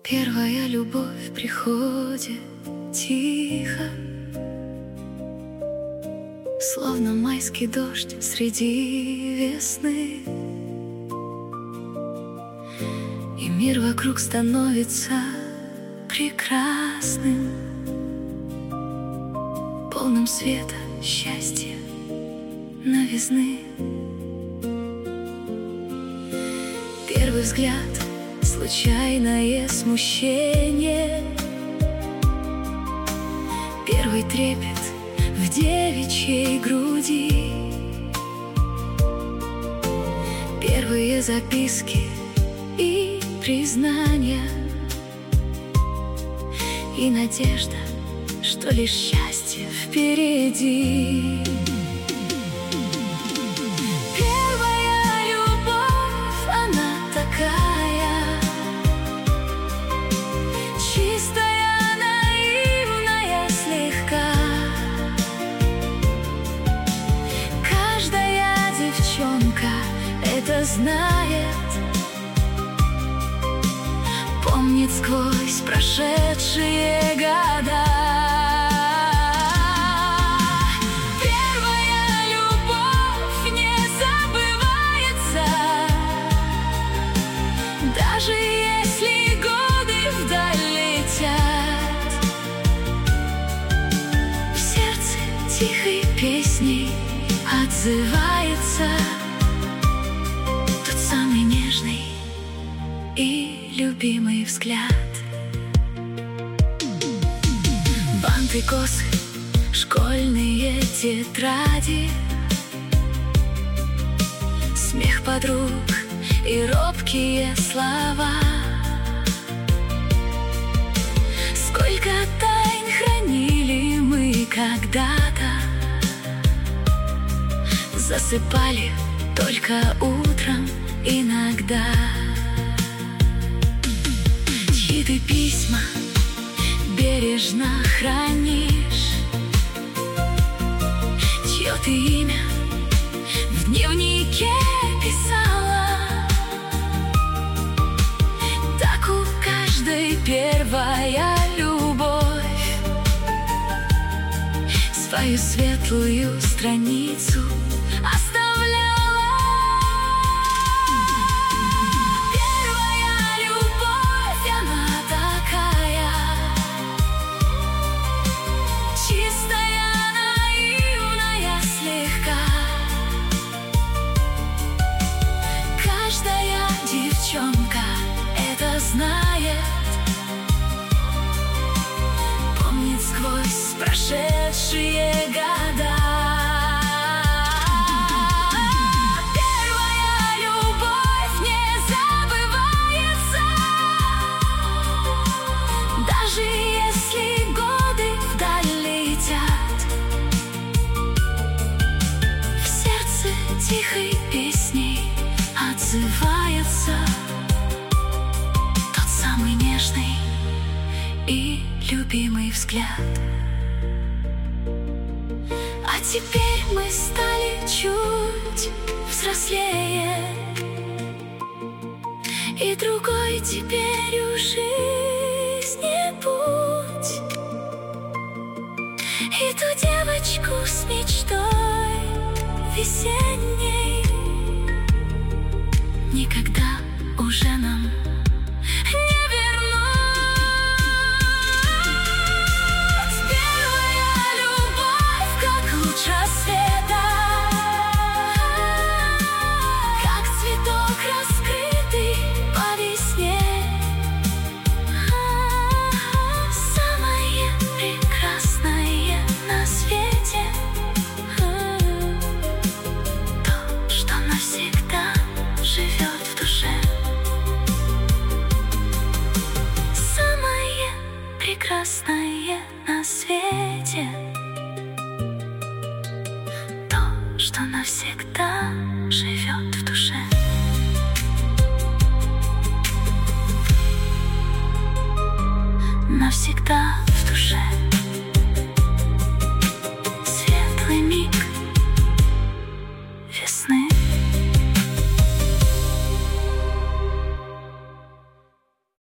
Первая любовь приходит тихо, словно майский дождь среди весны, и мир вокруг становится прекрасным, полным света, счастья, новизны. Первый взгляд — случайное смущение, первый трепет в девичьей груди, первые записки и признания, и надежда, что лишь счастье впереди. Первая любовь, она такая чистая, наивная слегка. Каждая девчонка это знает, помнит сквозь прошедшие года. Первая любовь не забывается, даже если годы вдаль летят. В сердце тихой песней отзывается тот самый нежный и любимый взгляд. Банты, косы, школьные тетради, смех подруг и робкие слова. Сколько тайн хранили мы когда-то, засыпали только утром иногда. Чьи ты письма бережно хранишь, чье ты имя в дневнике писала. Так у каждой первая любовь свою светлую страницу оставляла. Девчонка это знает, помнит сквозь прошедшие года. Первая любовь не забывается, даже если годы вдаль летят. В сердце тихой песней отзывается тот самый нежный и любимый взгляд. А теперь мы стали чуть взрослее, и другой теперь у жизни путь. И ту девочку с мечтой весенней никогда уже нам не вернуть. Первая любовь, как луч рассвета, как цветок, раскрытый по весне. Самое прекрасное на свете, то, что навсегда живет в душе. Самое прекрасное на свете, то, что навсегда живет в душе. Навсегда в душе.